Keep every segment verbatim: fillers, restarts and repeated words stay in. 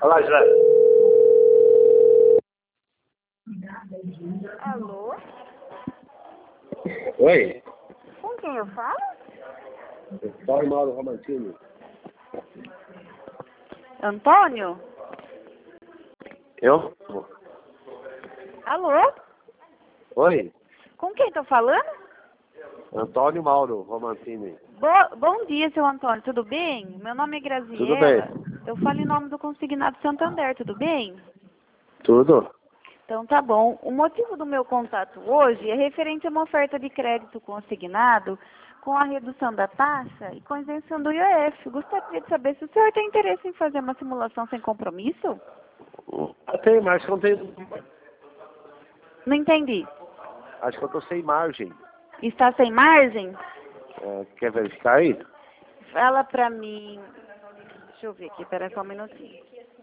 Olha lá, já. Alô? Oi? Com quem eu falo? Paulo Mauro Romantini. Antônio? Eu? Alô? Oi? Com quem tô falando? Antônio Mauro Romantini. Bo bom dia, seu Antônio, tudo bem? Meu nome é Tudo bem? Graziela. Eu falo em nome do Consignado Santander, tudo bem? Tudo? Então tá bom. O motivo do meu contato hoje é referente a uma oferta de crédito consignado com a redução da taxa e com a isenção do I O F. Gostaria de saber se o senhor tem interesse em fazer uma simulação sem compromisso? Eu tenho, mas acho que eu não tenho. Não entendi. Acho que eu tô sem margem. Está sem margem? É, quer verificar aí? Fala pra mim. Deixa eu ver aqui, pera só um minutinho.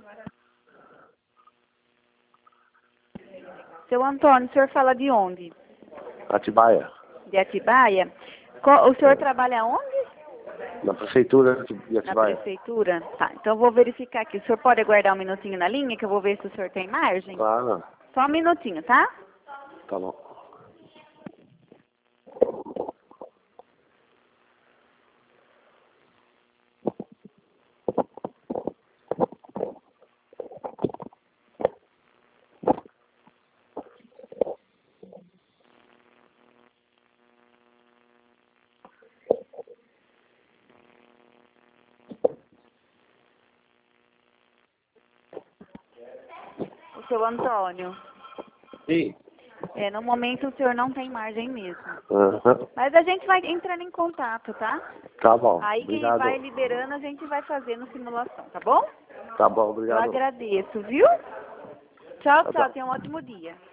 Seu Antônio, o senhor fala de onde? Atibaia. De Atibaia? Co- O senhor trabalha onde? Na prefeitura de Na Atibaia. prefeitura? Tá, então eu vou verificar aqui. O senhor pode aguardar um minutinho na linha que eu vou ver se o senhor tem margem? Claro. Só um minutinho, tá? Tá bom. O seu Antônio. Sim. É, no momento o senhor não tem margem mesmo. Aham. Mas a gente vai entrando em contato, tá? Tá bom. Aí quem Obrigado. vai liberando a gente vai fazendo simulação, tá bom? Tá bom, Eu obrigado. agradeço, viu? Tchau, Tchau, tchau. tchau. Tenha um ótimo dia.